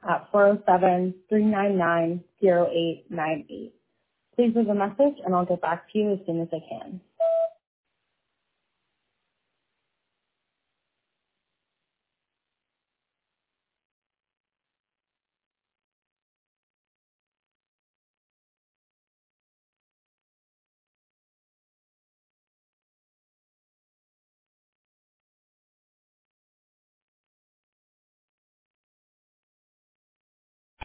at 407-399-0898. Please leave a message and I'll get back to you as soon as I can.